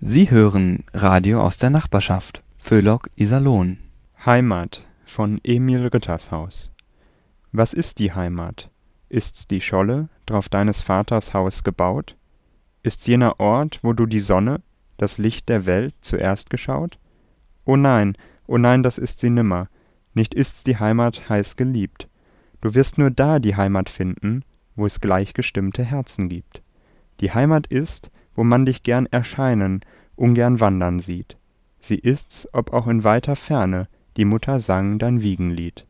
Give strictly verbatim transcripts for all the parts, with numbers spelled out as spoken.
Sie hören Radio aus der Nachbarschaft. Föhlock Iserlohn. Heimat von Emil Rittershaus. Was ist die Heimat? Ist's die Scholle, drauf deines Vaters Haus gebaut? Ist's jener Ort, wo du die Sonne, das Licht der Welt, zuerst geschaut? O nein, o nein, das ist sie nimmer, nicht ist's die Heimat heiß geliebt. Du wirst nur da die Heimat finden, wo es gleichgestimmte Herzen gibt. Die Heimat ist, wo man dich gern erscheinen, ungern wandern sieht. Sie ist's, ob auch in weiter Ferne, die Mutter sang dein Wiegenlied.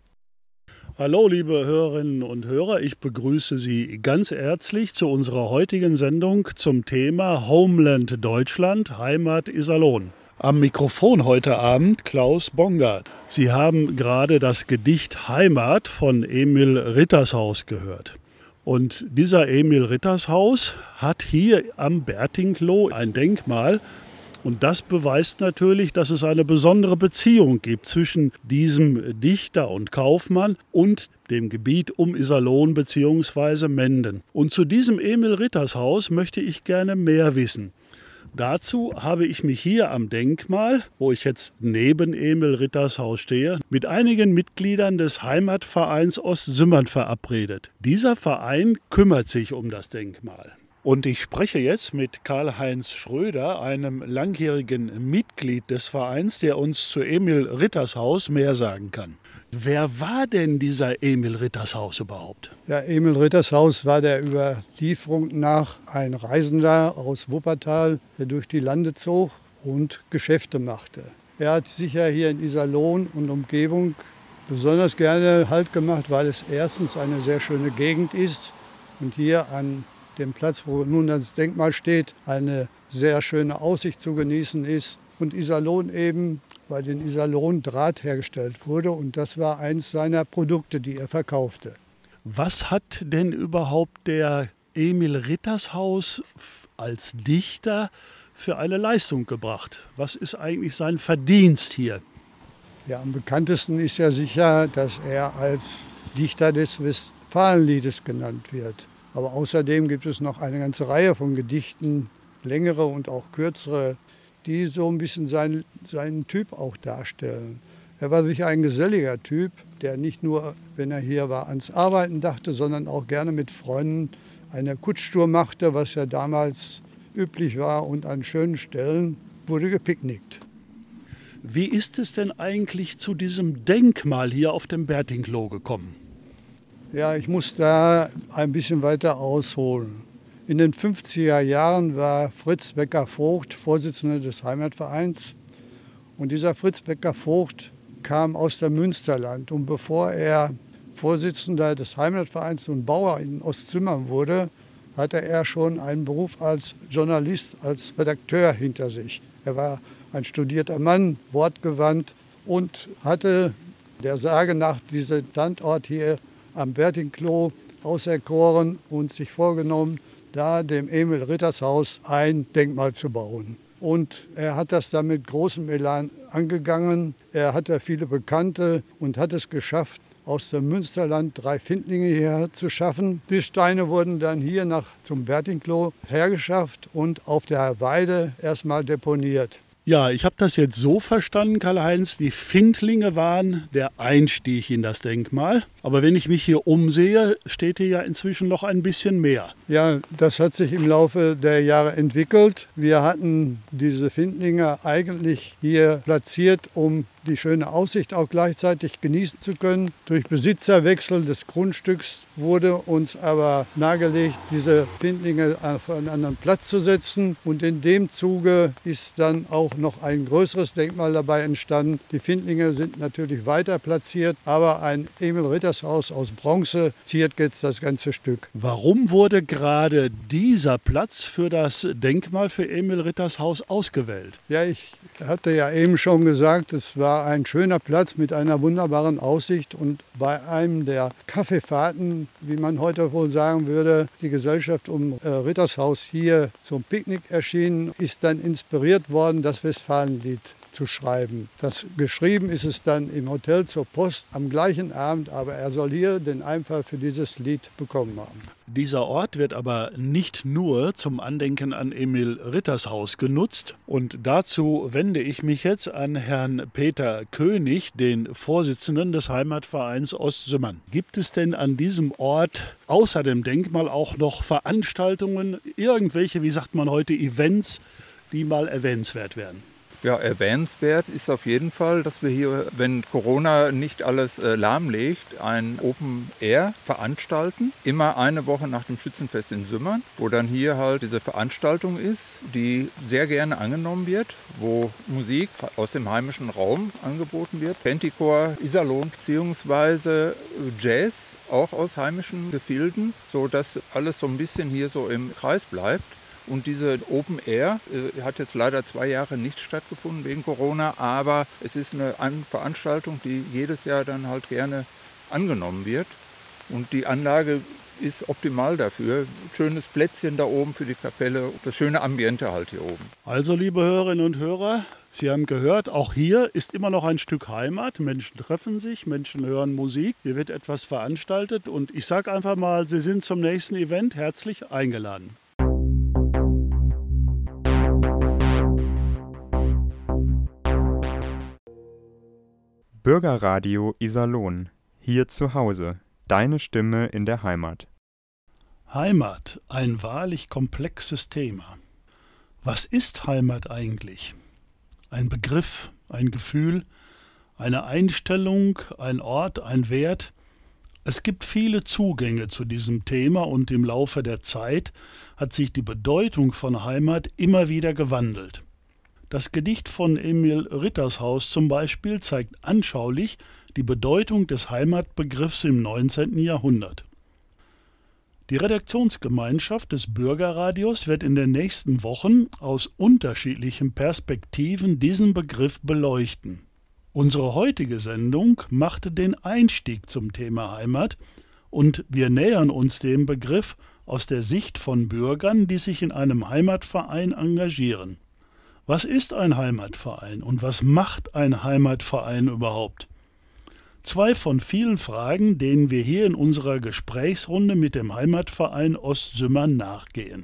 Hallo liebe Hörerinnen und Hörer, ich begrüße Sie ganz herzlich zu unserer heutigen Sendung zum Thema Homeland Deutschland, Heimat Iserlohn. Am Mikrofon heute Abend Klaus Bongard. Sie haben gerade das Gedicht Heimat von Emil Rittershaus gehört. Und dieser Emil Rittershaus hat hier am Bertingklo ein Denkmal. Und das beweist natürlich, dass es eine besondere Beziehung gibt zwischen diesem Dichter und Kaufmann und dem Gebiet um Iserlohn bzw. Menden. Und zu diesem Emil Rittershaus möchte ich gerne mehr wissen. Dazu habe ich mich hier am Denkmal, wo ich jetzt neben Emil Rittershaus stehe, mit einigen Mitgliedern des Heimatvereins Ostsümmern verabredet. Dieser Verein kümmert sich um das Denkmal. Und ich spreche jetzt mit Karl-Heinz Schröder, einem langjährigen Mitglied des Vereins, der uns zu Emil Rittershaus mehr sagen kann. Wer war denn dieser Emil Rittershaus überhaupt? Ja, Emil Rittershaus war der Überlieferung nach ein Reisender aus Wuppertal, der durch die Lande zog und Geschäfte machte. Er hat sicher hier in Iserlohn und Umgebung besonders gerne Halt gemacht, weil es erstens eine sehr schöne Gegend ist und hier an dem Platz, wo nun das Denkmal steht, eine sehr schöne Aussicht zu genießen ist. Und Iserlohn eben, weil in Iserlohn Draht hergestellt wurde und das war eins seiner Produkte, die er verkaufte. Was hat denn überhaupt der Emil Rittershaus als Dichter für eine Leistung gebracht? Was ist eigentlich sein Verdienst hier? Ja, am bekanntesten ist ja sicher, dass er als Dichter des Westfalenliedes genannt wird. Aber außerdem gibt es noch eine ganze Reihe von Gedichten, längere und auch kürzere, die so ein bisschen seinen, seinen Typ auch darstellen. Er war sicher ein geselliger Typ, der nicht nur, wenn er hier war, ans Arbeiten dachte, sondern auch gerne mit Freunden eine Kutschtour machte, was ja damals üblich war. Und an schönen Stellen wurde gepicknickt. Wie ist es denn eigentlich zu diesem Denkmal hier auf dem Bertingklo gekommen? Ja, ich muss da ein bisschen weiter ausholen. In den fünfziger Jahren war Fritz Becker-Vogt Vorsitzender des Heimatvereins. Und dieser Fritz Becker-Vogt kam aus dem Münsterland. Und bevor er Vorsitzender des Heimatvereins und Bauer in Ostsümmern wurde, hatte er schon einen Beruf als Journalist, als Redakteur hinter sich. Er war ein studierter Mann, wortgewandt und hatte der Sage nach diesen Standort hier am Bertingklo auserkoren und sich vorgenommen, da dem Emil Rittershaus ein Denkmal zu bauen. Und er hat das dann mit großem Elan angegangen. Er hatte viele Bekannte und hat es geschafft, aus dem Münsterland drei Findlinge hierher zu schaffen. Die Steine wurden dann hier nach zum Bertingklo hergeschafft und auf der Weide erstmal deponiert. Ja, ich habe das jetzt so verstanden, Karl-Heinz, die Findlinge waren der Einstieg in das Denkmal. Aber wenn ich mich hier umsehe, steht hier ja inzwischen noch ein bisschen mehr. Ja, das hat sich im Laufe der Jahre entwickelt. Wir hatten diese Findlinge eigentlich hier platziert, um die schöne Aussicht auch gleichzeitig genießen zu können. Durch Besitzerwechsel des Grundstücks wurde uns aber nahegelegt, diese Findlinge auf einen anderen Platz zu setzen. Und in dem Zuge ist dann auch noch ein größeres Denkmal dabei entstanden. Die Findlinge sind natürlich weiter platziert, aber ein Emil Rittershaus aus Bronze ziert jetzt das ganze Stück. Warum wurde gerade dieser Platz für das Denkmal für Emil Rittershaus ausgewählt? Ja, ich hatte ja eben schon gesagt, es war ein schöner Platz mit einer wunderbaren Aussicht und bei einem der Kaffeefahrten, wie man heute wohl sagen würde, die Gesellschaft um äh, Rittershaus hier zum Picknick erschienen, ist dann inspiriert worden, das Westfalenlied zu schreiben. Das geschrieben ist es dann im Hotel zur Post am gleichen Abend, aber er soll hier den Einfall für dieses Lied bekommen haben. Dieser Ort wird aber nicht nur zum Andenken an Emil Rittershaus genutzt. Und dazu wende ich mich jetzt an Herrn Peter König, den Vorsitzenden des Heimatvereins Ostsümmern. Gibt es denn an diesem Ort außer dem Denkmal auch noch Veranstaltungen, irgendwelche, wie sagt man heute, Events, die mal erwähnenswert werden? Ja, erwähnenswert ist auf jeden Fall, dass wir hier, wenn Corona nicht alles äh, lahmlegt, ein Open Air veranstalten. Immer eine Woche nach dem Schützenfest in Sümmern, wo dann hier halt diese Veranstaltung ist, die sehr gerne angenommen wird, wo Musik aus dem heimischen Raum angeboten wird. Penticor, Iserlohn bzw. Jazz, auch aus heimischen Gefilden, sodass alles so ein bisschen hier so im Kreis bleibt. Und diese Open Air äh, hat jetzt leider zwei Jahre nicht stattgefunden wegen Corona, aber es ist eine An- Veranstaltung, die jedes Jahr dann halt gerne angenommen wird. Und die Anlage ist optimal dafür. Schönes Plätzchen da oben für die Kapelle, das schöne Ambiente halt hier oben. Also, liebe Hörerinnen und Hörer, Sie haben gehört, auch hier ist immer noch ein Stück Heimat. Menschen treffen sich, Menschen hören Musik, hier wird etwas veranstaltet. Und ich sage einfach mal, Sie sind zum nächsten Event herzlich eingeladen. Bürgerradio Iserlohn. Hier zu Hause. Deine Stimme in der Heimat. Heimat, ein wahrlich komplexes Thema. Was ist Heimat eigentlich? Ein Begriff, ein Gefühl, eine Einstellung, ein Ort, ein Wert. Es gibt viele Zugänge zu diesem Thema und im Laufe der Zeit hat sich die Bedeutung von Heimat immer wieder gewandelt. Das Gedicht von Emil Rittershaus zum Beispiel zeigt anschaulich die Bedeutung des Heimatbegriffs im neunzehnten Jahrhundert. Die Redaktionsgemeinschaft des Bürgerradios wird in den nächsten Wochen aus unterschiedlichen Perspektiven diesen Begriff beleuchten. Unsere heutige Sendung machte den Einstieg zum Thema Heimat und wir nähern uns dem Begriff aus der Sicht von Bürgern, die sich in einem Heimatverein engagieren. Was ist ein Heimatverein und was macht ein Heimatverein überhaupt? Zwei von vielen Fragen, denen wir hier in unserer Gesprächsrunde mit dem Heimatverein Ostsümmern nachgehen.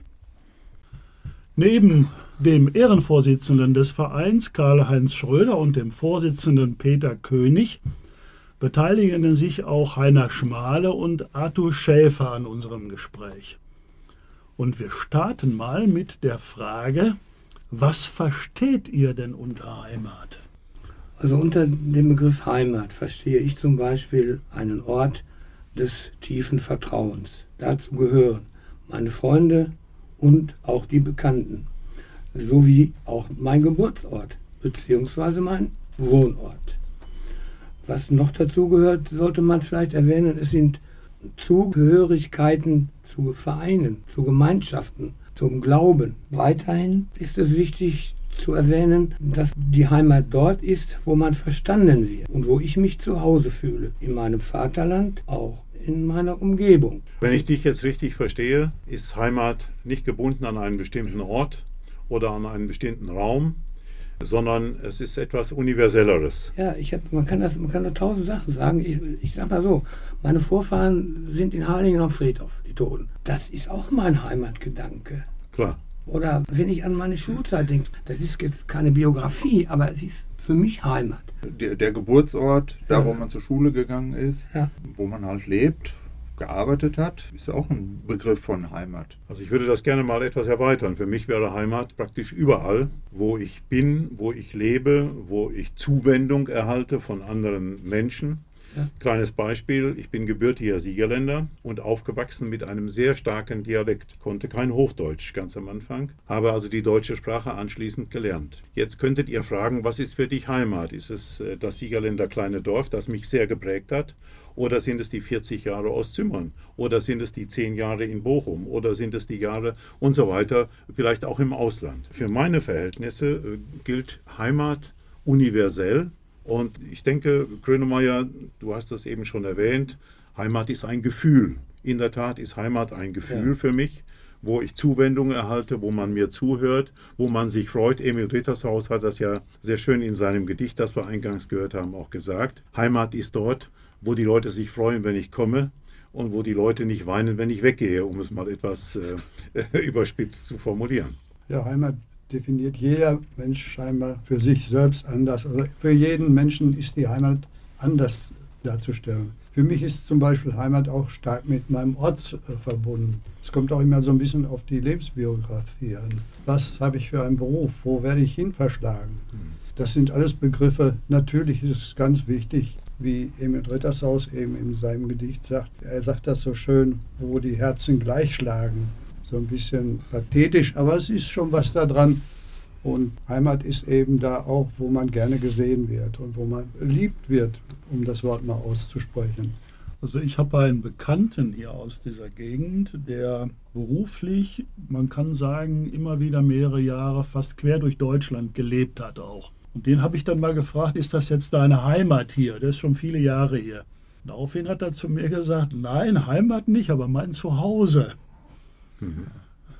Neben dem Ehrenvorsitzenden des Vereins Karl-Heinz Schröder und dem Vorsitzenden Peter König beteiligen sich auch Heiner Schmale und Arthur Schäfer an unserem Gespräch. Und wir starten mal mit der Frage: Was versteht ihr denn unter Heimat? Also unter dem Begriff Heimat verstehe ich zum Beispiel einen Ort des tiefen Vertrauens. Dazu gehören meine Freunde und auch die Bekannten, sowie auch mein Geburtsort bzw. mein Wohnort. Was noch dazu gehört, sollte man vielleicht erwähnen, es sind Zugehörigkeiten zu Vereinen, zu Gemeinschaften, zum Glauben. Weiterhin ist es wichtig zu erwähnen, dass die Heimat dort ist, wo man verstanden wird und wo ich mich zu Hause fühle. In meinem Vaterland, auch in meiner Umgebung. Wenn ich dich jetzt richtig verstehe, ist Heimat nicht gebunden an einen bestimmten Ort oder an einen bestimmten Raum, sondern es ist etwas Universelleres. Ja, ich hab, man kann das, man kann da tausend Sachen sagen. Ich, ich sag mal so, meine Vorfahren sind in Harlingen am Friedhof, die Toten. Das ist auch mein Heimatgedanke. Klar. Oder wenn ich an meine Schulzeit denke, das ist jetzt keine Biografie, aber es ist für mich Heimat. Der, der Geburtsort, Ja. da wo man zur Schule gegangen ist, Ja. wo man halt lebt, gearbeitet hat, ist auch ein Begriff von Heimat. Also ich würde das gerne mal etwas erweitern. Für mich wäre Heimat praktisch überall, wo ich bin, wo ich lebe, wo ich Zuwendung erhalte von anderen Menschen. Ja. Kleines Beispiel, ich bin gebürtiger Siegerländer und aufgewachsen mit einem sehr starken Dialekt. Konnte kein Hochdeutsch ganz am Anfang, habe also die deutsche Sprache anschließend gelernt. Jetzt könntet ihr fragen, was ist für dich Heimat? Ist es äh, das Siegerländer kleine Dorf, das mich sehr geprägt hat? Oder sind es die vierzig Jahre Ostsümmern? Oder sind es die zehn Jahre in Bochum? Oder sind es die Jahre und so weiter, vielleicht auch im Ausland? Für meine Verhältnisse äh, gilt Heimat universell. Und ich denke, Grönemeyer, du hast das eben schon erwähnt, Heimat ist ein Gefühl. In der Tat ist Heimat ein Gefühl Ja. für mich, wo ich Zuwendung erhalte, wo man mir zuhört, wo man sich freut. Emil Rittershaus hat das ja sehr schön in seinem Gedicht, das wir eingangs gehört haben, auch gesagt. Heimat ist dort, wo die Leute sich freuen, wenn ich komme und wo die Leute nicht weinen, wenn ich weggehe, um es mal etwas äh, überspitzt zu formulieren. Ja, Heimat definiert jeder Mensch scheinbar für sich selbst anders. Also für jeden Menschen ist die Heimat anders darzustellen. Für mich ist zum Beispiel Heimat auch stark mit meinem Ort äh, verbunden. Es kommt auch immer so ein bisschen auf die Lebensbiografie an. Was habe ich für einen Beruf? Wo werde ich hin verschlagen? Das sind alles Begriffe. Natürlich ist es ganz wichtig, wie Emil Rittershaus eben in seinem Gedicht sagt. Er sagt das so schön, wo die Herzen gleich schlagen. So ein bisschen pathetisch, aber es ist schon was da dran. Und Heimat ist eben da auch, wo man gerne gesehen wird und wo man geliebt wird, um das Wort mal auszusprechen. Also ich habe einen Bekannten hier aus dieser Gegend, der beruflich, man kann sagen, immer wieder mehrere Jahre fast quer durch Deutschland gelebt hat auch. Und den habe ich dann mal gefragt, ist das jetzt deine Heimat hier? Der ist schon viele Jahre hier. Daraufhin hat er zu mir gesagt, nein, Heimat nicht, aber mein Zuhause. Mhm.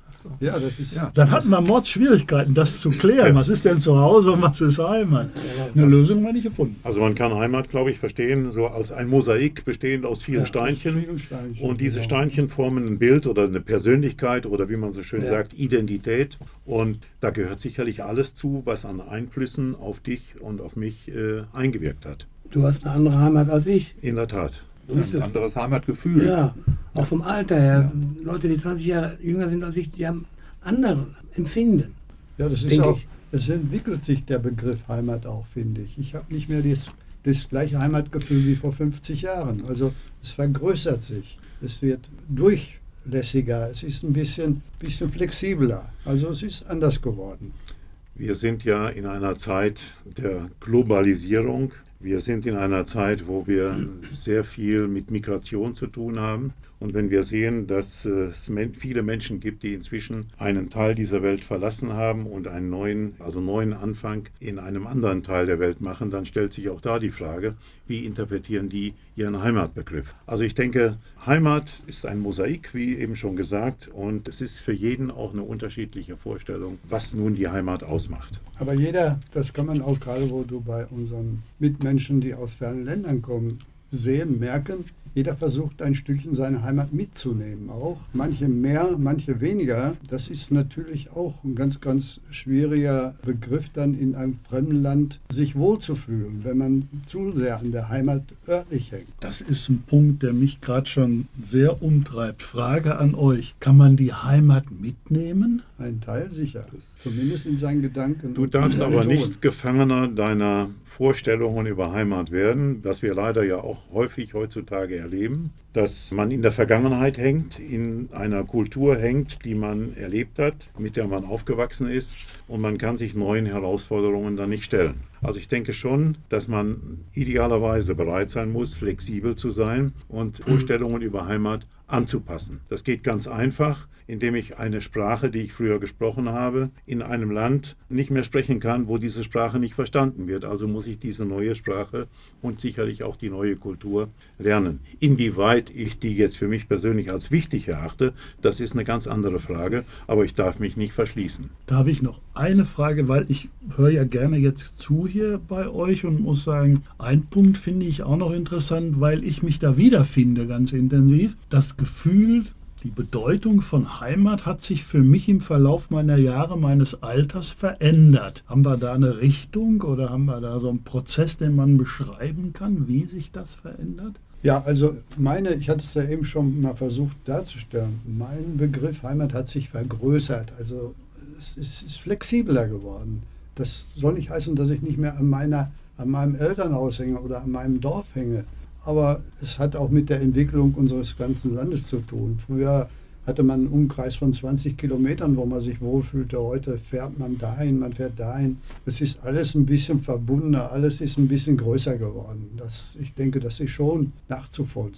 Ja, das ist. Ja, dann hatten wir Mordsschwierigkeiten, das zu klären. Was ist denn zu Hause und was ist Heimat? Eine Lösung war nicht gefunden. Also man kann Heimat, glaube ich, verstehen, so als ein Mosaik bestehend aus vielen Ja, Steinchen. vielen Steinchen, Und diese genau. Steinchen formen ein Bild oder eine Persönlichkeit oder wie man so schön Ja. sagt, Identität. Und da gehört sicherlich alles zu, was an Einflüssen auf dich und auf mich äh, eingewirkt hat. Du hast eine andere Heimat als ich. In der Tat. So ist Ein es. anderes Heimatgefühl. Ja, auch vom Alter her. Leute, die zwanzig Jahre jünger sind als ich, die haben andere Empfinden. Ja, das ist Denke auch, ich. es entwickelt sich der Begriff Heimat auch, finde ich. Ich habe nicht mehr das, das gleiche Heimatgefühl wie vor fünfzig Jahren. Also es vergrößert sich, es wird durchlässiger, es ist ein bisschen, bisschen flexibler. Also es ist anders geworden. Wir sind ja in einer Zeit der Globalisierung. Wir sind in einer Zeit, wo wir sehr viel mit Migration zu tun haben. Und wenn wir sehen, dass es viele Menschen gibt, die inzwischen einen Teil dieser Welt verlassen haben und einen neuen, also neuen Anfang in einem anderen Teil der Welt machen, dann stellt sich auch da die Frage, wie interpretieren die ihren Heimatbegriff? Also ich denke, Heimat ist ein Mosaik, wie eben schon gesagt, und es ist für jeden auch eine unterschiedliche Vorstellung, was nun die Heimat ausmacht. Aber jeder, das kann man auch gerade, wo du bei unseren Mitmenschen, die aus fernen Ländern kommen, sehen, merken, jeder versucht ein Stückchen seine Heimat mitzunehmen auch. Manche mehr, manche weniger. Das ist natürlich auch ein ganz, ganz schwieriger Begriff, dann in einem fremden Land sich wohlzufühlen, wenn man zu sehr an der Heimat örtlich hängt. Das ist ein Punkt, der mich gerade schon sehr umtreibt. Frage an euch, kann man die Heimat mitnehmen? Ein Teil sicher, zumindest in seinen Gedanken. Du und darfst in aber seinen nicht Gefangener deiner Vorstellungen über Heimat werden, was wir leider ja auch häufig heutzutage erleben, dass man in der Vergangenheit hängt, in einer Kultur hängt, die man erlebt hat, mit der man aufgewachsen ist, und man kann sich neuen Herausforderungen dann nicht stellen. Also ich denke schon, dass man idealerweise bereit sein muss, flexibel zu sein und Vorstellungen über Heimat anzupassen. Das geht ganz einfach, indem ich eine Sprache, die ich früher gesprochen habe, in einem Land nicht mehr sprechen kann, wo diese Sprache nicht verstanden wird. Also muss ich diese neue Sprache und sicherlich auch die neue Kultur lernen. Inwieweit ich die jetzt für mich persönlich als wichtig erachte, das ist eine ganz andere Frage, aber ich darf mich nicht verschließen. Da habe ich noch eine Frage, weil ich höre ja gerne jetzt zu hier bei euch und muss sagen, ein Punkt finde ich auch noch interessant, weil ich mich da wiederfinde ganz intensiv. Das Gefühl, die Bedeutung von Heimat hat sich für mich im Verlauf meiner Jahre, meines Alters verändert. Haben wir da eine Richtung oder haben wir da so einen Prozess, den man beschreiben kann, wie sich das verändert? Ja, also meine, ich hatte es ja eben schon mal versucht darzustellen, mein Begriff Heimat hat sich vergrößert, also es ist, ist flexibler geworden. Das soll nicht heißen, dass ich nicht mehr an, meiner, an meinem Elternhaus hänge oder an meinem Dorf hänge, aber es hat auch mit der Entwicklung unseres ganzen Landes zu tun. Früher hatte man einen Umkreis von zwanzig Kilometern, wo man sich wohlfühlte. Heute fährt man dahin, man fährt dahin. Es ist alles ein bisschen verbundener, alles ist ein bisschen größer geworden. Das, ich denke, das ist schon nachzuvollziehen.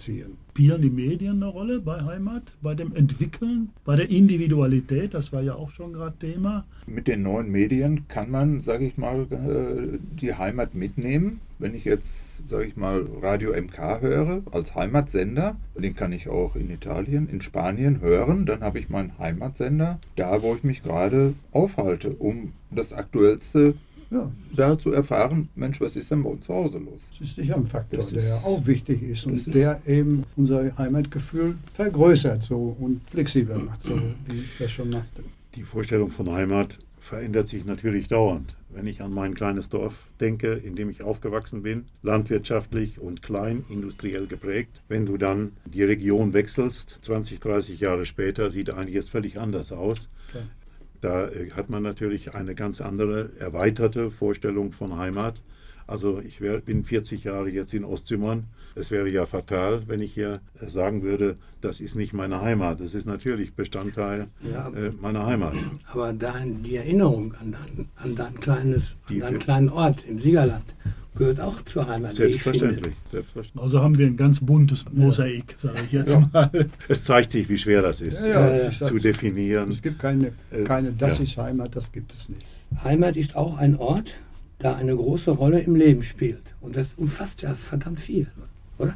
Spielen die Medien eine Rolle bei Heimat, bei dem Entwickeln, bei der Individualität? Das war ja auch schon gerade Thema. Mit den neuen Medien kann man, sage ich mal, die Heimat mitnehmen. Wenn ich jetzt, sage ich mal, Radio M K höre als Heimatsender, den kann ich auch in Italien, in Spanien hören, dann habe ich meinen Heimatsender da, wo ich mich gerade aufhalte, um das Aktuellste ja. da zu erfahren, Mensch, was ist denn bei uns zu Hause los? Das ist sicher ein Faktor, das der ist, auch wichtig ist und ist der eben unser Heimatgefühl vergrößert so und flexibler macht, so wie ich das schon machte. Die Vorstellung von Heimat verändert sich natürlich dauernd. Wenn ich an mein kleines Dorf denke, in dem ich aufgewachsen bin, landwirtschaftlich und klein, industriell geprägt, wenn du dann die Region wechselst, zwanzig, dreißig Jahre später, sieht einiges völlig anders aus. Klar. Da hat man natürlich eine ganz andere, erweiterte Vorstellung von Heimat. Also ich wär, bin vierzig Jahre jetzt in Ostzimmern. Es wäre ja fatal, wenn ich hier sagen würde, das ist nicht meine Heimat. Das ist natürlich Bestandteil ja, äh, meiner Heimat. Aber dein, die Erinnerung an dein, an dein kleines, an deinen kleinen Ort im Siegerland gehört auch zur Heimat. Selbstverständlich. Selbstverständlich. Also haben wir ein ganz buntes Mosaik, sage ich jetzt ja. mal. Es zeigt sich, wie schwer das ist, ja, ja, äh, zu definieren. Es gibt keine, keine das ja. ist Heimat, das gibt es nicht. Heimat ist auch ein Ort, der eine große Rolle im Leben spielt. Und das umfasst ja verdammt viel, oder?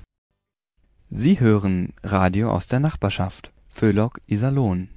Sie hören Radio aus der Nachbarschaft. Föhlock, Iserlohn.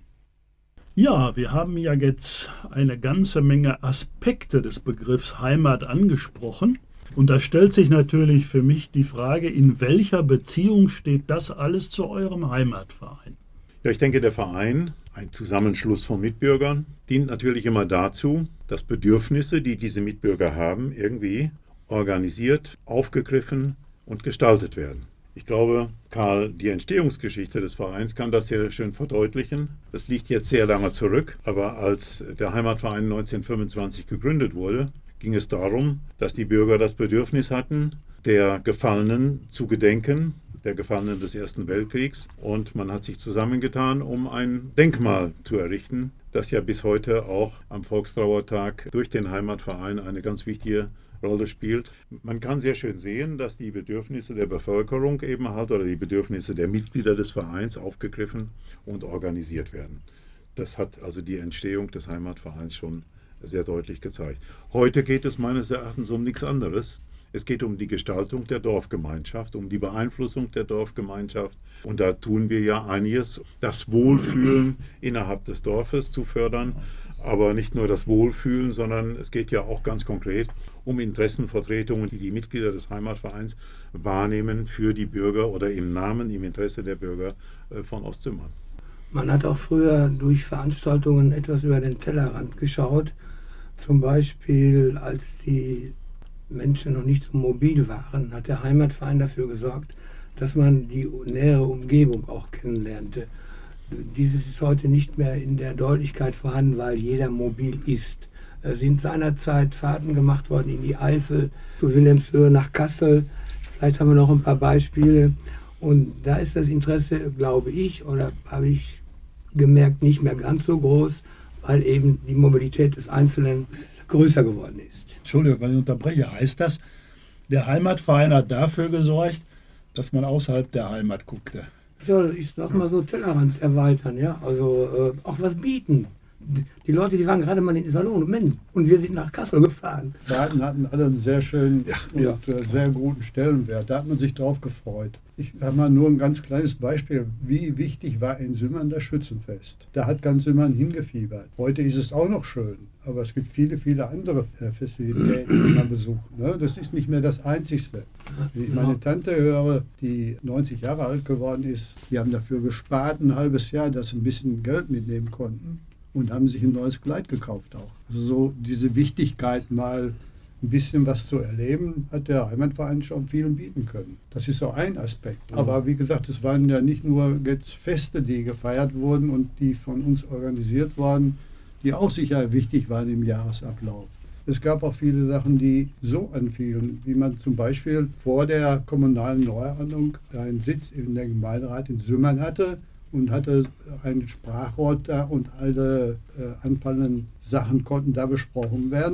Ja, wir haben ja jetzt eine ganze Menge Aspekte des Begriffs Heimat angesprochen. Und da stellt sich natürlich für mich die Frage, in welcher Beziehung steht das alles zu eurem Heimatverein? Ja, ich denke, der Verein, ein Zusammenschluss von Mitbürgern, dient natürlich immer dazu, dass Bedürfnisse, die diese Mitbürger haben, irgendwie organisiert, aufgegriffen und gestaltet werden. Ich glaube, Karl, die Entstehungsgeschichte des Vereins kann das sehr schön verdeutlichen. Das liegt jetzt sehr lange zurück, aber als der Heimatverein neunzehnhundertfünfundzwanzig gegründet wurde, ging es darum, dass die Bürger das Bedürfnis hatten, der Gefallenen zu gedenken, der Gefallenen des Ersten Weltkriegs. Und man hat sich zusammengetan, um ein Denkmal zu errichten, das ja bis heute auch am Volkstrauertag durch den Heimatverein eine ganz wichtige Rolle spielt. Man kann sehr schön sehen, dass die Bedürfnisse der Bevölkerung eben halt oder die Bedürfnisse der Mitglieder des Vereins aufgegriffen und organisiert werden. Das hat also die Entstehung des Heimatvereins schon sehr deutlich gezeigt. Heute geht es meines Erachtens um nichts anderes. Es geht um die Gestaltung der Dorfgemeinschaft, um die Beeinflussung der Dorfgemeinschaft. Und da tun wir ja einiges, das Wohlfühlen innerhalb des Dorfes zu fördern. Aber nicht nur das Wohlfühlen, sondern es geht ja auch ganz konkret um Interessenvertretungen, die die Mitglieder des Heimatvereins wahrnehmen für die Bürger oder im Namen, im Interesse der Bürger von Ostzimmern. Man hat auch früher durch Veranstaltungen etwas über den Tellerrand geschaut. Zum Beispiel, als die Menschen noch nicht so mobil waren, hat der Heimatverein dafür gesorgt, dass man die nähere Umgebung auch kennenlernte. Dieses ist heute nicht mehr in der Deutlichkeit vorhanden, weil jeder mobil ist. Es sind seinerzeit Fahrten gemacht worden in die Eifel, zu Wilhelmshöhe, nach Kassel. Vielleicht haben wir noch ein paar Beispiele. Und da ist das Interesse, glaube ich, oder habe ich gemerkt, nicht mehr ganz so groß, weil eben die Mobilität des Einzelnen größer geworden ist. Entschuldigung, wenn ich unterbreche, heißt das, der Heimatverein hat dafür gesorgt, dass man außerhalb der Heimat guckte? Ja, ich sag mal so, Tellerrand erweitern, ja, also äh, auch was bieten. Die Leute, die waren gerade mal in Iserlohn und wir sind nach Kassel gefahren. Fahrten hatten alle einen sehr schönen ja, und ja. Äh, sehr guten Stellenwert. Da hat man sich drauf gefreut. Ich habe mal nur ein ganz kleines Beispiel, wie wichtig war in Simmern das Schützenfest. Da hat ganz Simmern hingefiebert. Heute ist es auch noch schön, aber es gibt viele, viele andere Festivitäten, die man besucht. Ne? Das ist nicht mehr das Einzigste. Wenn ich meine Tante höre, die neunzig Jahre alt geworden ist, die haben dafür gespart ein halbes Jahr, dass sie ein bisschen Geld mitnehmen konnten. Und haben sich ein neues Kleid gekauft auch. Also so diese Wichtigkeit, mal ein bisschen was zu erleben, hat der Heimatverein schon vielen bieten können. Das ist so ein Aspekt. Aber wie gesagt, es waren ja nicht nur jetzt Feste, die gefeiert wurden und die von uns organisiert wurden, die auch sicher wichtig waren im Jahresablauf. Es gab auch viele Sachen, die so anfielen, wie man zum Beispiel vor der kommunalen Neuordnung einen Sitz in der Gemeinderat in Simmern hatte, und hatte ein Sprachrohr da und alle äh, anfallenden Sachen konnten da besprochen werden.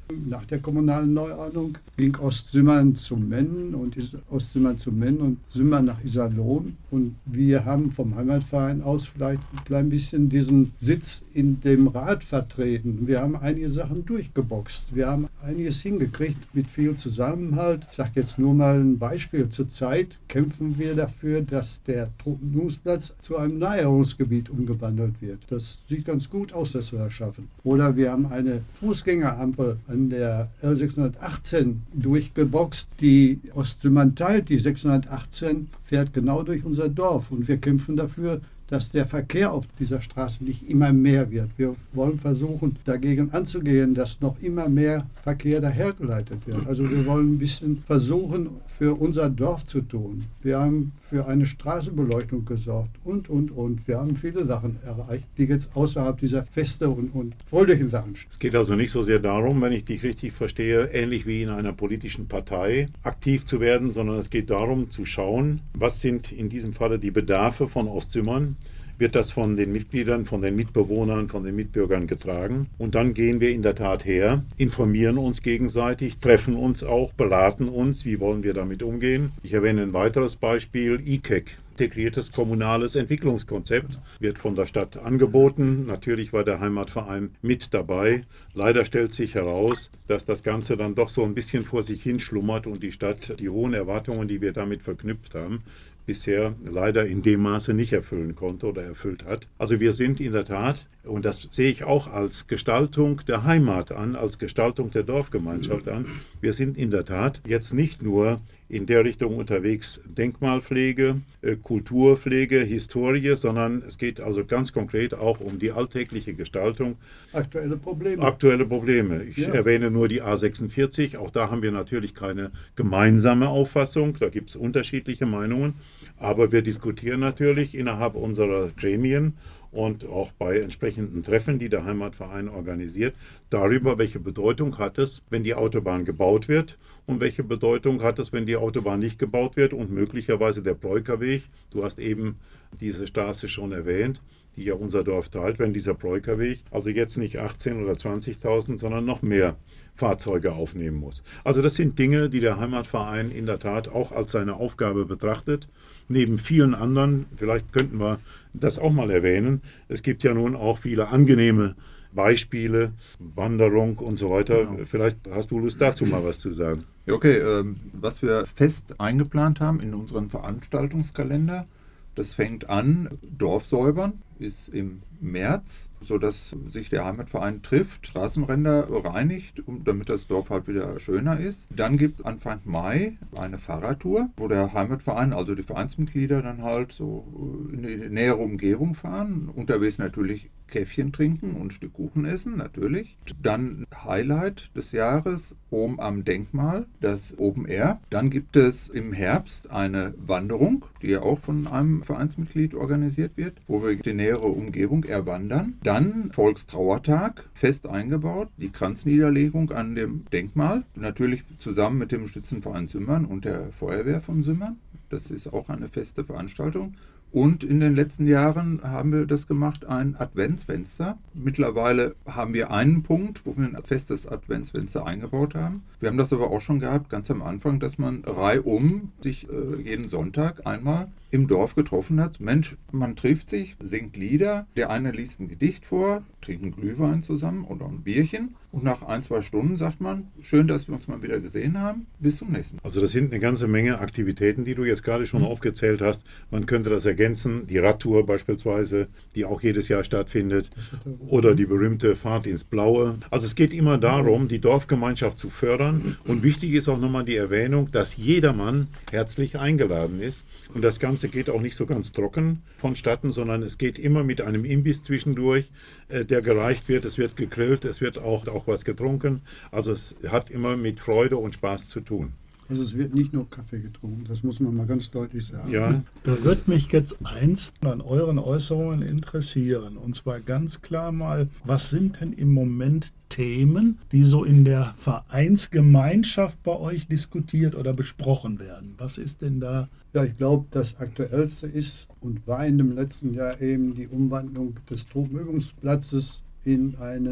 Nach der kommunalen Neuordnung ging Ostsümmern zu Mennen und Ostsümmern zu Mennen und Sümmern nach Iserlohn. Und wir haben vom Heimatverein aus vielleicht ein klein bisschen diesen Sitz in dem Rat vertreten. Wir haben einige Sachen durchgeboxt. Wir haben einiges hingekriegt mit viel Zusammenhalt. Ich sage jetzt nur mal ein Beispiel. Zurzeit kämpfen wir dafür, dass der Truppenübungsplatz zu einem Naherholungsgebiet umgewandelt wird. Das sieht ganz gut aus, dass wir das schaffen. Oder wir haben eine Fußgängerampel an der L sechshundertachtzehn durchgeboxt, die Ostsümmern teilt. Die sechshundertachtzehn fährt genau durch unser Dorf und wir kämpfen dafür, dass der Verkehr auf dieser Straße nicht immer mehr wird. Wir wollen versuchen, dagegen anzugehen, dass noch immer mehr Verkehr dahergeleitet wird. Also wir wollen ein bisschen versuchen, für unser Dorf zu tun. Wir haben für eine Straßenbeleuchtung gesorgt und, und, und. Wir haben viele Sachen erreicht, die jetzt außerhalb dieser Feste und, und fröhlichen Sachen stehen. Es geht also nicht so sehr darum, wenn ich dich richtig verstehe, ähnlich wie in einer politischen Partei aktiv zu werden, sondern es geht darum zu schauen, was sind in diesem Falle die Bedarfe von Ostsümmern. Wird das von den Mitgliedern, von den Mitbewohnern, von den Mitbürgern getragen? Und dann gehen wir in der Tat her, informieren uns gegenseitig, treffen uns auch, beraten uns, wie wollen wir damit umgehen. Ich erwähne ein weiteres Beispiel, I K E C. Integriertes kommunales Entwicklungskonzept wird von der Stadt angeboten. Natürlich war der Heimatverein mit dabei. Leider stellt sich heraus, dass das Ganze dann doch so ein bisschen vor sich hin schlummert und die Stadt die hohen Erwartungen, die wir damit verknüpft haben, bisher leider in dem Maße nicht erfüllen konnte oder erfüllt hat. Also wir sind in der Tat, und das sehe ich auch als Gestaltung der Heimat an, als Gestaltung der Dorfgemeinschaft an, wir sind in der Tat jetzt nicht nur in der Richtung unterwegs Denkmalpflege, Kulturpflege, Historie, sondern es geht also ganz konkret auch um die alltägliche Gestaltung. Aktuelle Probleme. Aktuelle Probleme. Ich ja. erwähne nur die A sechsundvierzig, auch da haben wir natürlich keine gemeinsame Auffassung, da gibt es unterschiedliche Meinungen, aber wir diskutieren natürlich innerhalb unserer Gremien und auch bei entsprechenden Treffen, die der Heimatverein organisiert, darüber, welche Bedeutung hat es, wenn die Autobahn gebaut wird und welche Bedeutung hat es, wenn die Autobahn nicht gebaut wird und möglicherweise der Breukerweg, du hast eben diese Straße schon erwähnt, die ja unser Dorf teilt, wenn dieser Breukerweg also jetzt nicht achtzehntausend oder zwanzigtausend, sondern noch mehr Fahrzeuge aufnehmen muss. Also das sind Dinge, die der Heimatverein in der Tat auch als seine Aufgabe betrachtet. Neben vielen anderen, vielleicht könnten wir das auch mal erwähnen, es gibt ja nun auch viele angenehme Beispiele, Wanderung und so weiter. Genau. Vielleicht hast du Lust dazu mal was zu sagen. Ja, okay, ähm, was wir fest eingeplant haben in unseren Veranstaltungskalender, das fängt an, Dorfsäubern ist im März, sodass sich der Heimatverein trifft, Straßenränder reinigt, damit das Dorf halt wieder schöner ist. Dann gibt es Anfang Mai eine Fahrradtour, wo der Heimatverein, also die Vereinsmitglieder, dann halt so in die nähere Umgebung fahren. Unterwegs natürlich Käffchen trinken und ein Stück Kuchen essen, natürlich. Dann Highlight des Jahres, oben am Denkmal, das Open Air. Dann gibt es im Herbst eine Wanderung, die ja auch von einem Vereinsmitglied organisiert wird, wo wir die nähere Umgebung erwandern. Dann Volkstrauertag, fest eingebaut, die Kranzniederlegung an dem Denkmal, natürlich zusammen mit dem Schützenverein Sümmern und der Feuerwehr von Sümmern. Das ist auch eine feste Veranstaltung. Und in den letzten Jahren haben wir das gemacht, ein Adventsfenster. Mittlerweile haben wir einen Punkt, wo wir ein festes Adventsfenster eingebaut haben. Wir haben das aber auch schon gehabt, ganz am Anfang, dass man reihum sich äh, jeden Sonntag einmal im Dorf getroffen hat. Mensch, man trifft sich, singt Lieder, der eine liest ein Gedicht vor, trinkt einen Glühwein zusammen oder ein Bierchen und nach ein, zwei Stunden sagt man, schön, dass wir uns mal wieder gesehen haben, bis zum nächsten Mal. Also das sind eine ganze Menge Aktivitäten, die du jetzt gerade schon mhm. aufgezählt hast. Man könnte das ergänzen, die Radtour beispielsweise, die auch jedes Jahr stattfindet, oder die berühmte Fahrt ins Blaue. Also es geht immer darum, die Dorfgemeinschaft zu fördern, und wichtig ist auch nochmal die Erwähnung, dass jedermann herzlich eingeladen ist. Und das Ganze geht auch nicht so ganz trocken vonstatten, sondern es geht immer mit einem Imbiss zwischendurch, äh, der gereicht wird. Es wird gegrillt, es wird auch, auch was getrunken. Also es hat immer mit Freude und Spaß zu tun. Also es wird nicht nur Kaffee getrunken, das muss man mal ganz deutlich sagen. Ja. Da wird mich jetzt eins an euren Äußerungen interessieren. Und zwar ganz klar mal, was sind denn im Moment Themen, die so in der Vereinsgemeinschaft bei euch diskutiert oder besprochen werden? Was ist denn da? Ja, ich glaube, das Aktuellste ist und war in dem letzten Jahr eben die Umwandlung des Truppenübungsplatzes in einen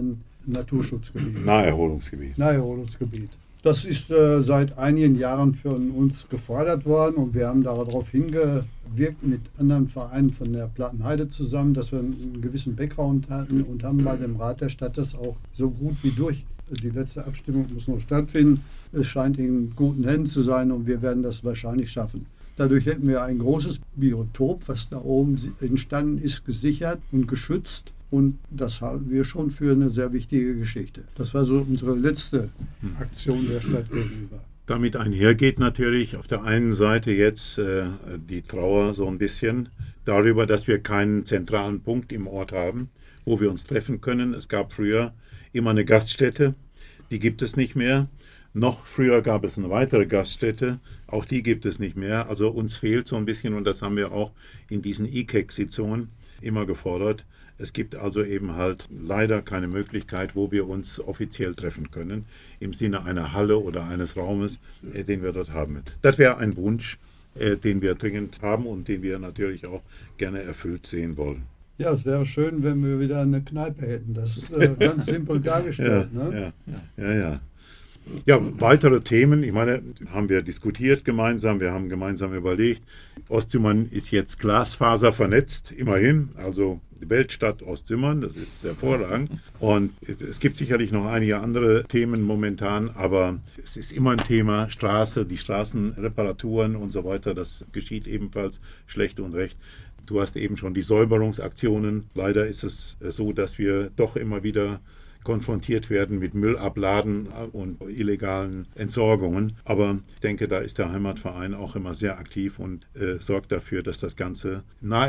Naturschutzgebiet. Naherholungsgebiet. Naherholungsgebiet. Das ist äh, seit einigen Jahren von uns gefordert worden und wir haben darauf hingewirkt mit anderen Vereinen von der Plattenheide zusammen, dass wir einen gewissen Background hatten und haben bei dem Rat der Stadt das auch so gut wie durch. Die letzte Abstimmung muss noch stattfinden. Es scheint in guten Händen zu sein und wir werden das wahrscheinlich schaffen. Dadurch hätten wir ein großes Biotop, was da oben entstanden ist, gesichert und geschützt. Und das halten wir schon für eine sehr wichtige Geschichte. Das war so unsere letzte Aktion der Stadt gegenüber. Damit einhergeht natürlich auf der einen Seite jetzt äh, die Trauer so ein bisschen darüber, dass wir keinen zentralen Punkt im Ort haben, wo wir uns treffen können. Es gab früher immer eine Gaststätte, die gibt es nicht mehr. Noch früher gab es eine weitere Gaststätte, auch die gibt es nicht mehr. Also uns fehlt so ein bisschen, und das haben wir auch in diesen I K E C-Sitzungen immer gefordert. Es gibt also eben halt leider keine Möglichkeit, wo wir uns offiziell treffen können, im Sinne einer Halle oder eines Raumes, äh, den wir dort haben. Das wäre ein Wunsch, äh, den wir dringend haben und den wir natürlich auch gerne erfüllt sehen wollen. Ja, es wäre schön, wenn wir wieder eine Kneipe hätten. Das ist äh, ganz simpel dargestellt. Ja, ne? ja, ja, ja. Ja, weitere Themen, ich meine, haben wir diskutiert gemeinsam, wir haben gemeinsam überlegt. Ostzimmern ist jetzt Glasfaser vernetzt, immerhin, also die Weltstadt Ostzimmern, das ist hervorragend. Und es gibt sicherlich noch einige andere Themen momentan, aber es ist immer ein Thema, Straße, die Straßenreparaturen und so weiter, das geschieht ebenfalls schlecht und recht. Du hast eben schon die Säuberungsaktionen. Leider ist es so, dass wir doch immer wieder konfrontiert werden mit Müllabladen und illegalen Entsorgungen. Aber ich denke, da ist der Heimatverein auch immer sehr aktiv und äh, sorgt dafür, dass das Ganze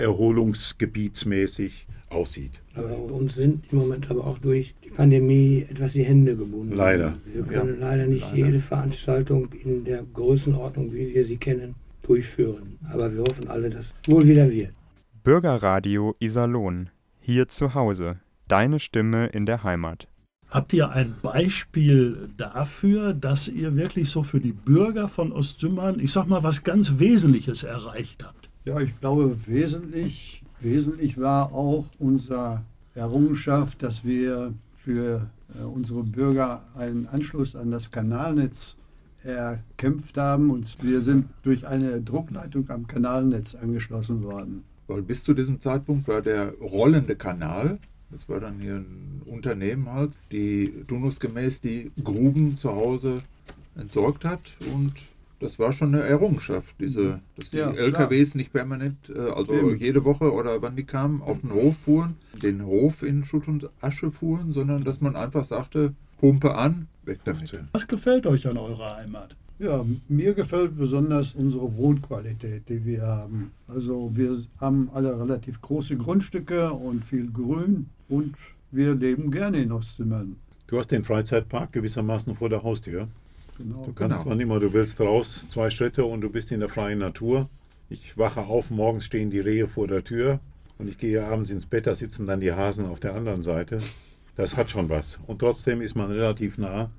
naherholungsgebietsmäßig aussieht. Aber uns sind im Moment aber auch durch die Pandemie etwas die Hände gebunden. Leider. Wir können ja. leider nicht leider. jede Veranstaltung in der Größenordnung, wie wir sie kennen, durchführen. Aber wir hoffen alle, dass es wohl wieder wird. Bürgerradio Iserlohn. Hier zu Hause. Deine Stimme in der Heimat. Habt ihr ein Beispiel dafür, dass ihr wirklich so für die Bürger von Ostzimmern, ich sag mal, was ganz Wesentliches erreicht habt? Ja, ich glaube, wesentlich, wesentlich war auch unsere Errungenschaft, dass wir für äh, unsere Bürger einen Anschluss an das Kanalnetz erkämpft haben. Und wir sind durch eine Druckleitung am Kanalnetz angeschlossen worden. Weil bis zu diesem Zeitpunkt war der rollende Kanal, das war dann hier ein Unternehmen halt, die turnusgemäß die Gruben zu Hause entsorgt hat, und das war schon eine Errungenschaft, diese, dass die ja, L K Ws klar. nicht permanent, also Eben. jede Woche oder wann die kamen, auf den Hof fuhren, den Hof in Schutt und Asche fuhren, sondern dass man einfach sagte, Pumpe an, weg damit. Was gefällt euch an eurer Heimat? Ja, mir gefällt besonders unsere Wohnqualität, die wir haben. Also wir haben alle relativ große Grundstücke und viel Grün und wir leben gerne in Ostzimmern. Du hast den Freizeitpark gewissermaßen vor der Haustür. Genau. Du kannst, genau. wann immer du willst, raus, zwei Schritte und du bist in der freien Natur. Ich wache auf, morgens stehen die Rehe vor der Tür und ich gehe abends ins Bett, da sitzen dann die Hasen auf der anderen Seite. Das hat schon was. Und trotzdem ist man relativ nah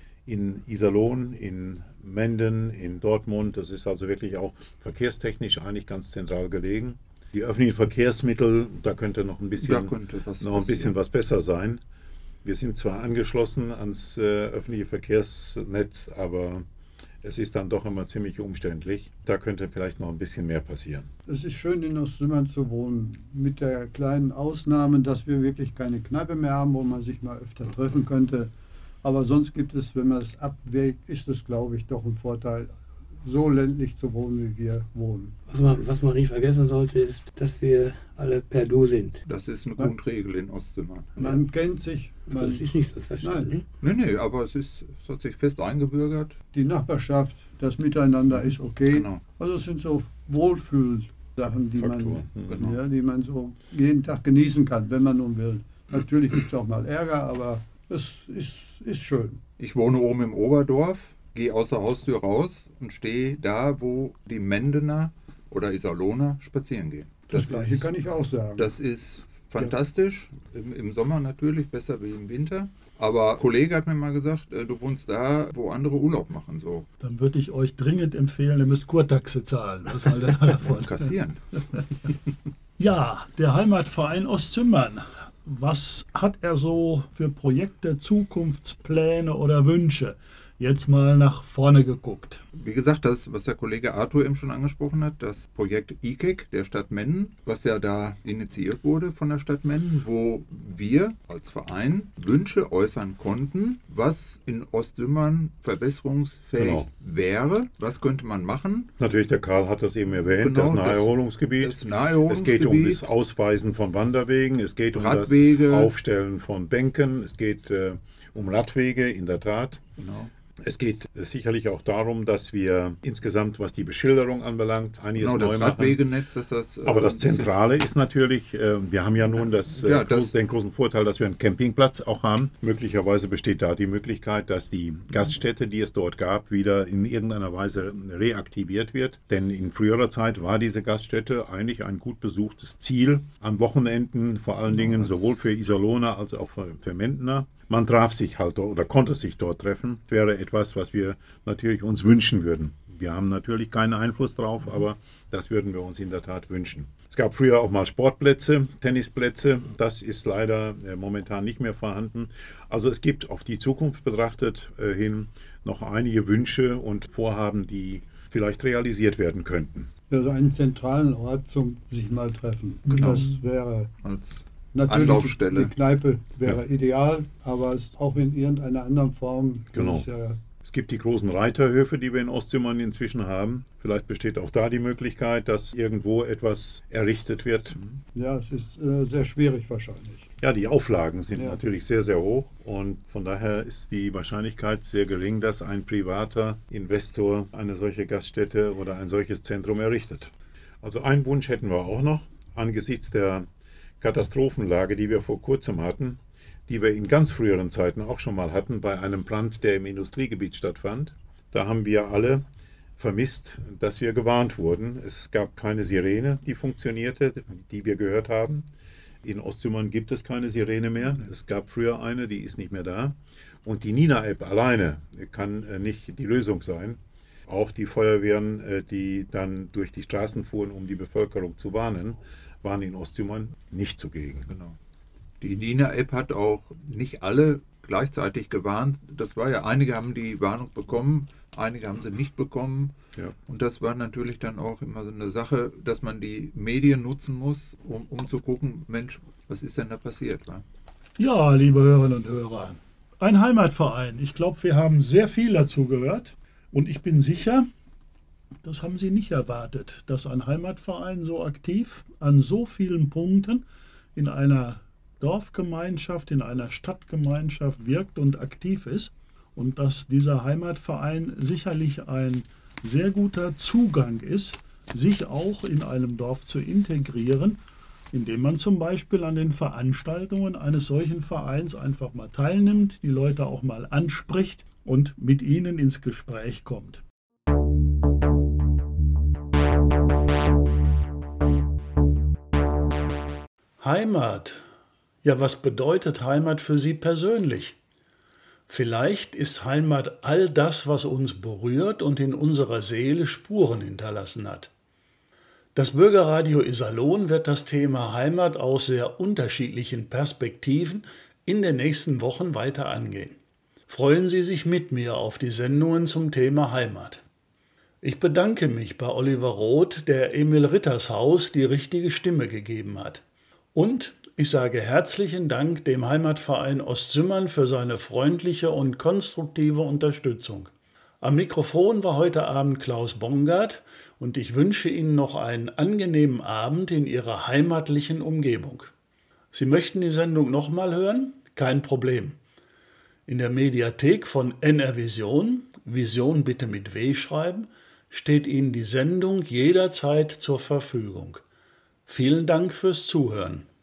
in Iserlohn, in Menden, in Dortmund. Das ist also wirklich auch verkehrstechnisch eigentlich ganz zentral gelegen. Die öffentlichen Verkehrsmittel, da könnte noch ein bisschen, was, noch ein bisschen was besser sein. Wir sind zwar angeschlossen ans äh, öffentliche Verkehrsnetz, aber es ist dann doch immer ziemlich umständlich. Da könnte vielleicht noch ein bisschen mehr passieren. Es ist schön, in Ostzimmern zu wohnen, mit der kleinen Ausnahme, dass wir wirklich keine Kneipe mehr haben, wo man sich mal öfter treffen könnte. Aber sonst gibt es, wenn man das abwägt, ist es, glaube ich, doch ein Vorteil, so ländlich zu wohnen, wie wir wohnen. Was man, was man nicht vergessen sollte, ist, dass wir alle per Du sind. Das ist eine Grundregel in Ostzimmern. Man ja. kennt sich. Man, das ist nicht so verstanden. Nein, nee, nee, aber es, ist, es hat sich fest eingebürgert. Die Nachbarschaft, das Miteinander ist okay. Genau. Also es sind so Wohlfühlsachen, die man, genau. ja, die man so jeden Tag genießen kann, wenn man nun will. Natürlich gibt es auch mal Ärger, aber es ist, ist schön. Ich wohne oben im Oberdorf, gehe aus der Haustür raus und stehe da, wo die Mendener oder Iserlohner spazieren gehen. Das, das Gleiche ist, kann ich auch sagen. Das ist fantastisch, ja. Im, im Sommer natürlich, besser wie im Winter. Aber ein Kollege hat mir mal gesagt, du wohnst da, wo andere Urlaub machen. So. Dann würde ich euch dringend empfehlen, ihr müsst Kurtaxe zahlen. Was haltet ihr davon? Kassieren. Ja, der Heimatverein Ostzimmern. Was hat er so für Projekte, Zukunftspläne oder Wünsche? Jetzt mal nach vorne geguckt. Wie gesagt, das, was der Kollege Arthur eben schon angesprochen hat, das Projekt I K E C der Stadt Menden, was ja da initiiert wurde von der Stadt Menden, wo wir als Verein Wünsche äußern konnten, was in Ostsümmern verbesserungsfähig genau. wäre. Was könnte man machen? Natürlich, der Karl hat das eben erwähnt, genau, das Naherholungsgebiet. Das, das Naherholungsgebiet. Es geht um das Ausweisen von Wanderwegen, es geht um Radwege. das Aufstellen von Bänken, es geht äh, um Radwege, in der Tat. Genau. Es geht sicherlich auch darum, dass wir insgesamt, was die Beschilderung anbelangt, einiges genau, neu das machen. Radwegenetz, dass das, Aber das Zentrale ist natürlich, äh, wir haben ja nun das, äh, ja, das, den großen Vorteil, dass wir einen Campingplatz auch haben. Möglicherweise besteht da die Möglichkeit, dass die Gaststätte, die es dort gab, wieder in irgendeiner Weise reaktiviert wird. Denn in früherer Zeit war diese Gaststätte eigentlich ein gut besuchtes Ziel an Wochenenden, vor allen Dingen sowohl für Iserlohner als auch für, für Mendener. Man traf sich halt dort oder konnte sich dort treffen. Das wäre etwas, was wir natürlich uns wünschen würden. Wir haben natürlich keinen Einfluss drauf, aber das würden wir uns in der Tat wünschen. Es gab früher auch mal Sportplätze, Tennisplätze. Das ist leider äh, momentan nicht mehr vorhanden. Also es gibt auf die Zukunft betrachtet äh, hin noch einige Wünsche und Vorhaben, die vielleicht realisiert werden könnten. Also einen zentralen Ort zum sich mal treffen. Genau. Das wäre als natürlich Anlaufstelle. Die Kneipe wäre Ja. ideal, aber es auch in irgendeiner anderen Form. Genau. Ist ja Es gibt die großen Reiterhöfe, die wir in Ostsümmern inzwischen haben. Vielleicht besteht auch da die Möglichkeit, dass irgendwo etwas errichtet wird. Ja, es ist äh, sehr schwierig wahrscheinlich. Ja, die Auflagen sind Ja. natürlich sehr, sehr hoch und von daher ist die Wahrscheinlichkeit sehr gering, dass ein privater Investor eine solche Gaststätte oder ein solches Zentrum errichtet. Also einen Wunsch hätten wir auch noch angesichts der Katastrophenlage, die wir vor kurzem hatten, die wir in ganz früheren Zeiten auch schon mal hatten, bei einem Brand, der im Industriegebiet stattfand. Da haben wir alle vermisst, dass wir gewarnt wurden. Es gab keine Sirene, die funktionierte, die wir gehört haben. In Ostsümmern gibt es keine Sirene mehr. Es gab früher eine, die ist nicht mehr da. Und die Nina-App alleine kann nicht die Lösung sein. Auch die Feuerwehren, die dann durch die Straßen fuhren, um die Bevölkerung zu warnen, waren in Ostsümmern nicht zugegen. Genau. Die Nina-App hat auch nicht alle gleichzeitig gewarnt. Das war ja, einige haben die Warnung bekommen, einige haben sie nicht bekommen. Ja. Und das war natürlich dann auch immer so eine Sache, dass man die Medien nutzen muss, um, um zu gucken, Mensch, was ist denn da passiert? Wa? Ja, liebe Hörerinnen und Hörer, ein Heimatverein. Ich glaube, wir haben sehr viel dazu gehört. Und ich bin sicher, das haben Sie nicht erwartet, dass ein Heimatverein so aktiv an so vielen Punkten in einer Dorfgemeinschaft, in einer Stadtgemeinschaft wirkt und aktiv ist. Und dass dieser Heimatverein sicherlich ein sehr guter Zugang ist, sich auch in einem Dorf zu integrieren, indem man zum Beispiel an den Veranstaltungen eines solchen Vereins einfach mal teilnimmt, die Leute auch mal anspricht und mit ihnen ins Gespräch kommt. Heimat. Ja, was bedeutet Heimat für Sie persönlich? Vielleicht ist Heimat all das, was uns berührt und in unserer Seele Spuren hinterlassen hat. Das Bürgerradio Iserlohn wird das Thema Heimat aus sehr unterschiedlichen Perspektiven in den nächsten Wochen weiter angehen. Freuen Sie sich mit mir auf die Sendungen zum Thema Heimat. Ich bedanke mich bei Oliver Roth, der Emil Rittershaus die richtige Stimme gegeben hat. Und ich sage herzlichen Dank dem Heimatverein Ostsümmern für seine freundliche und konstruktive Unterstützung. Am Mikrofon war heute Abend Klaus Bongard und ich wünsche Ihnen noch einen angenehmen Abend in Ihrer heimatlichen Umgebung. Sie möchten die Sendung nochmal hören? Kein Problem. In der Mediathek von N R Vision, Vision bitte mit W schreiben, steht Ihnen die Sendung jederzeit zur Verfügung. Vielen Dank fürs Zuhören.